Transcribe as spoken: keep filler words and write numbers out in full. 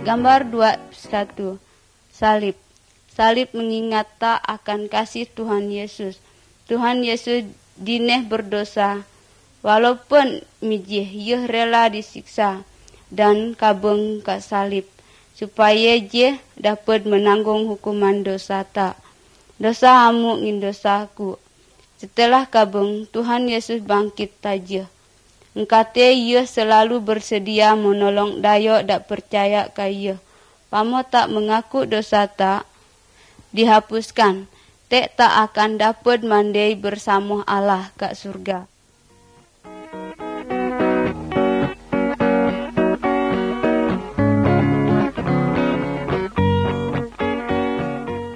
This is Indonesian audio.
Gambar dua satu. Salib. Salib mengingat tak akan kasih Tuhan Yesus. Tuhan Yesus dineh berdosa, walaupun mijih yeh rela disiksa dan kabeng ke salib, supaya je dapat menanggung hukuman dosa tak. Dosa hamu ngin dosaku. Setelah kabeng, Tuhan Yesus bangkit taja. Engkate ia selalu bersedia menolong dayo dak percaya ke ia. Pamo tak mengaku dosa tak dihapuskan, tek tak akan dapat mandai bersama Allah ke surga.